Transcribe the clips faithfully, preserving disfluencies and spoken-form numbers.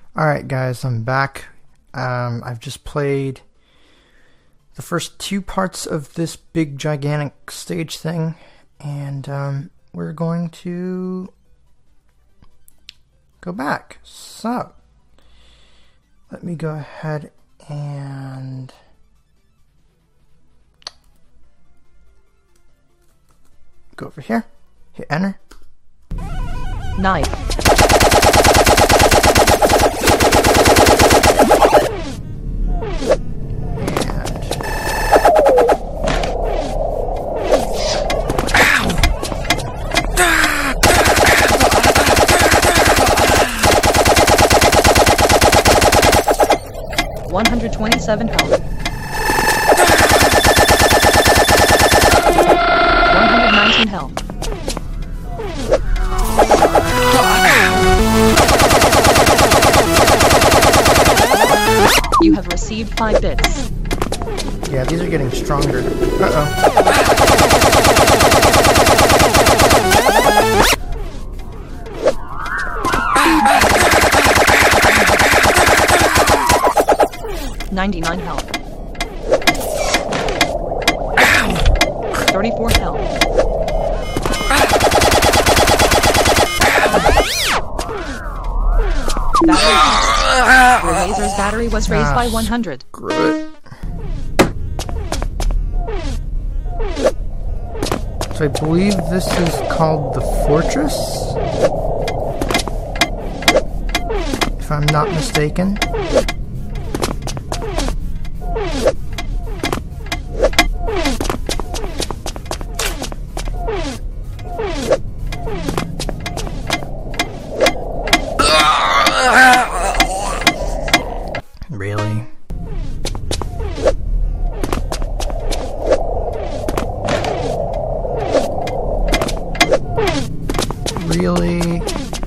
Alright guys, I'm back. Um, I've just played the first two parts of this big gigantic stage thing, and um, we're going to go back. So, let me go ahead and go over here, hit enter. Knife. one hundred twenty-seven health. one hundred nineteen health. You have received five bits. Yeah, these are getting stronger. Uh-oh. ninety-nine health. thirty-four health. Battery. Your laser's battery was raised ah, by one hundred. Screw it. So I believe this is called the Fortress, if I'm not mistaken. Really? Really?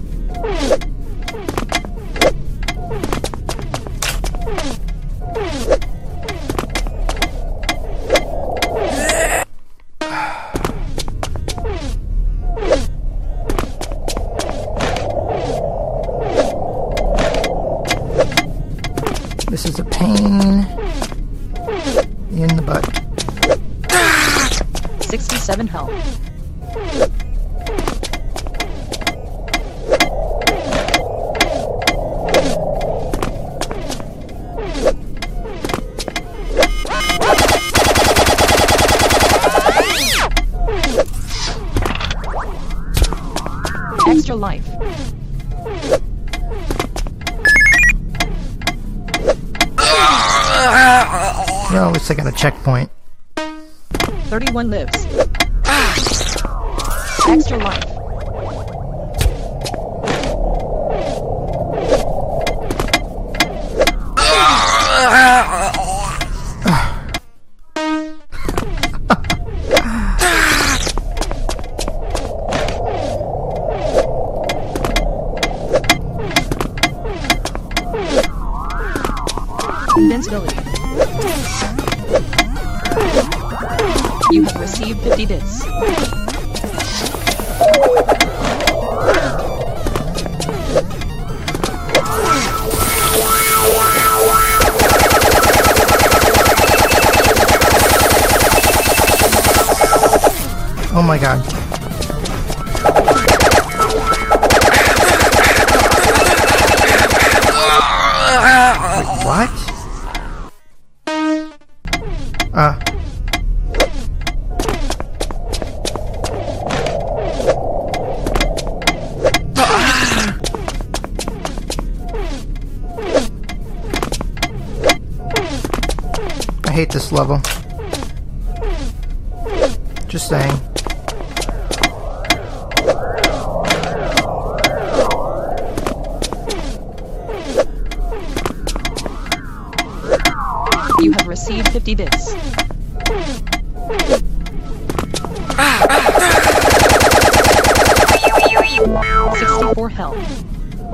This is a pain in the butt. sixty-seven health. Extra life. No, at least I got a checkpoint. thirty-one lives. Extra life. Invincibility. You have received fifty bits. Oh my god. Wait, what? Uh. I hate this level. Just saying. You have received fifty bits. sixty-four health.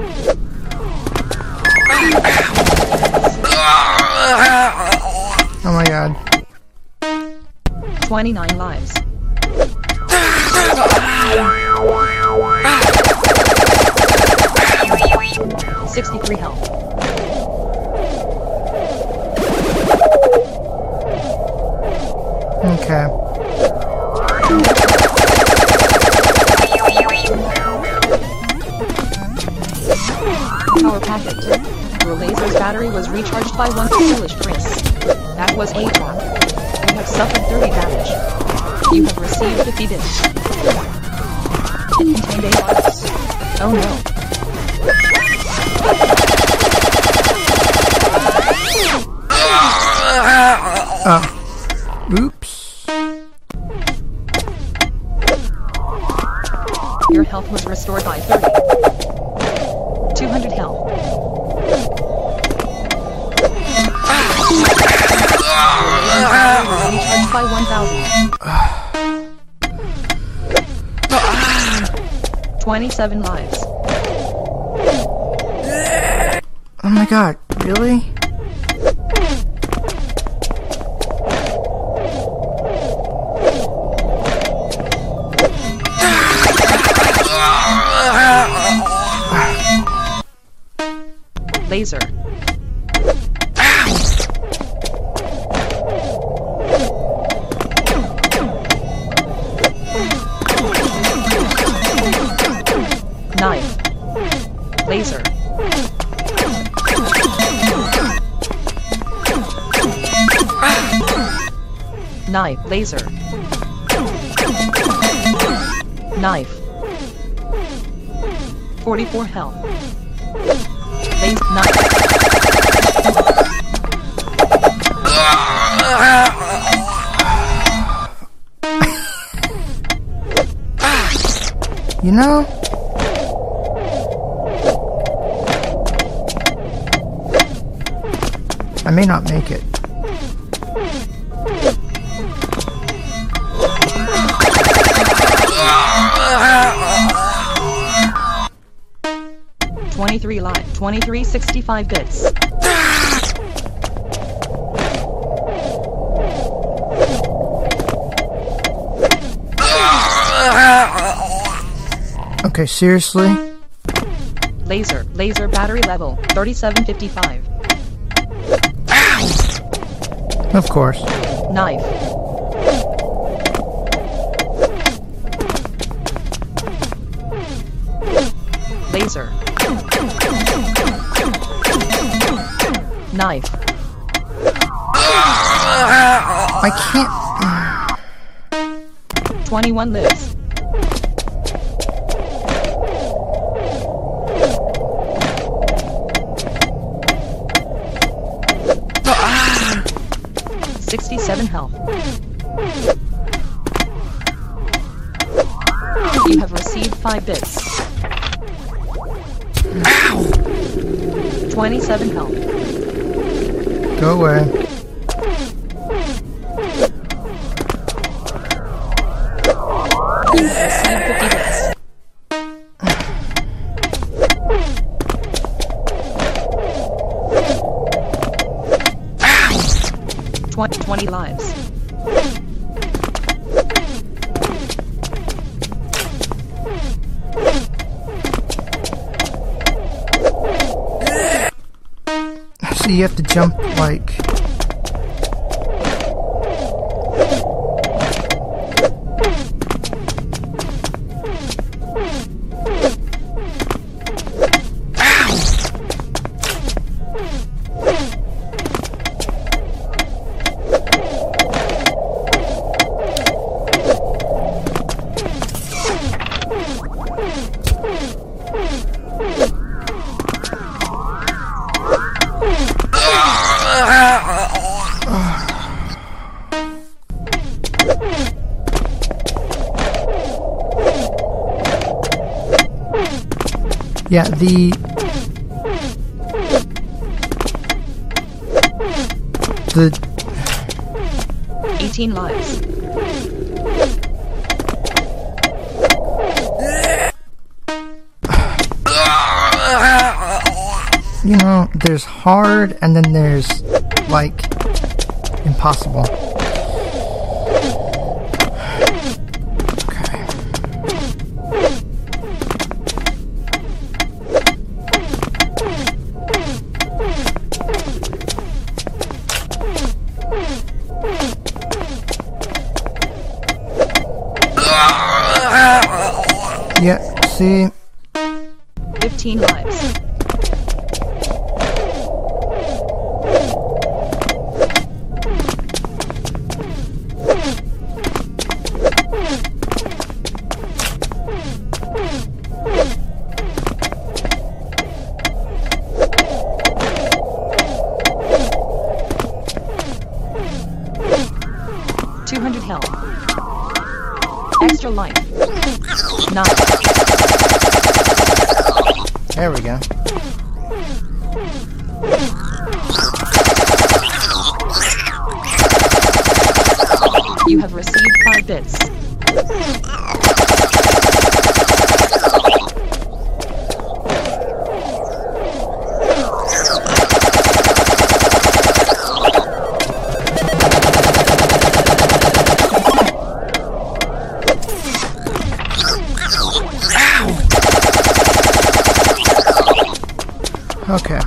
Oh my god. twenty-nine lives. sixty-three health. Okay. Power packet. Your laser's battery was recharged by one foolish Chris. That was a trap. You have suffered thirty damage. You have received defeated. It contained a virus. Oh no. Oh. Oops. Your health was restored by thirty. two hundred health. Recharged by one thousand. twenty-seven lives. Oh my god, really? Laser. Knife. Laser. Knife. Laser. Knife. forty-four health. Laser. Knife. You know? I may not make it. twenty-three live. twenty-three sixty-five bits. Okay, seriously? Laser. Laser battery level. thirty-seven fifty-five. Of course. Knife. Laser. Knife. I can't... twenty-one lives. sixty-seven health. You have received five bits. twenty-seven health. Go away. You have received fifty bits. twenty, twenty lives. So you have to jump like... Yeah, the... The... eighteen lives. You know, there's hard and then there's, like, impossible. Yeah, see? fifteen lives. two hundred health. Extra life. Nine. There we go. You have received five bits. Okay.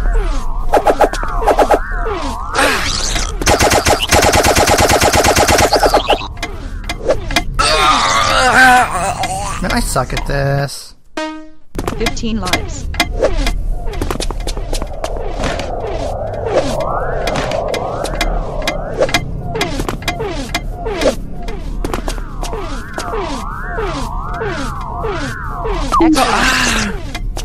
Man, I suck at this. fifteen lives. Extra.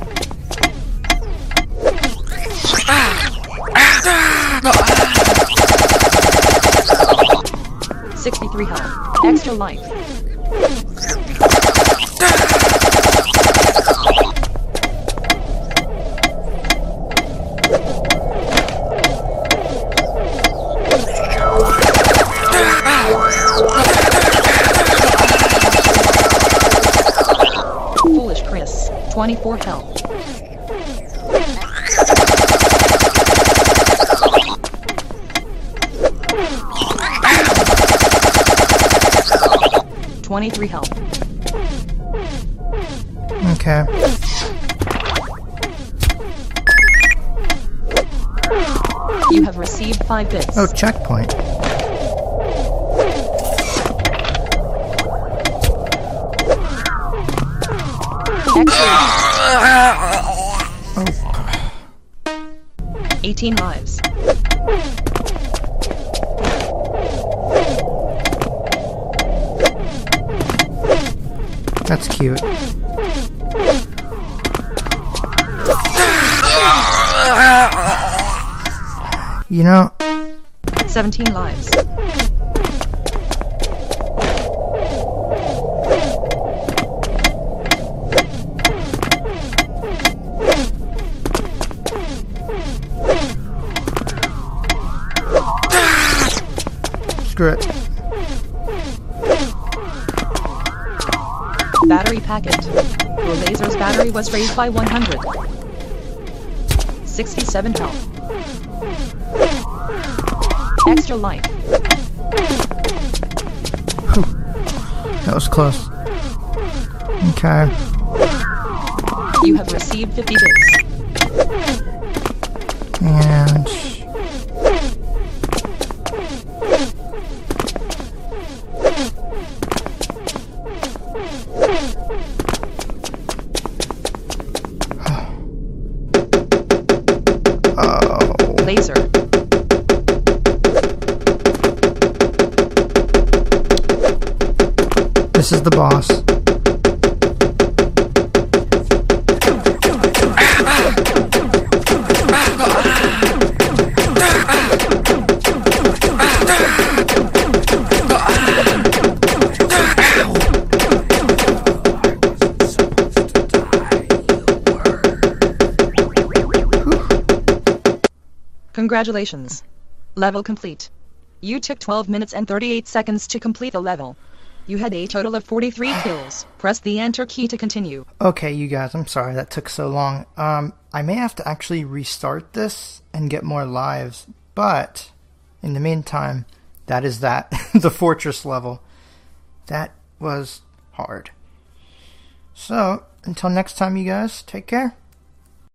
sixty-three health. Extra life. Foolish Chris. twenty-four health. twenty-three health. Okay. You have received five bits. Oh, checkpoint. Extra. eighteen lives. That's cute. You know, seventeen lives. screw it. Battery packet. Your laser's battery was raised by one hundred. sixty-seven health. Extra life. That was close. Okay. You have received fifty bits. And... oh. Laser. This is the boss. Congratulations. Level complete. You took twelve minutes and thirty-eight seconds to complete the level. You had a total of forty-three kills. Press the enter key to continue. Okay, you guys, I'm sorry that took so long. Um, I may have to actually restart this and get more lives, but in the meantime, that is that. The fortress level. That was hard. So, until next time, you guys, take care.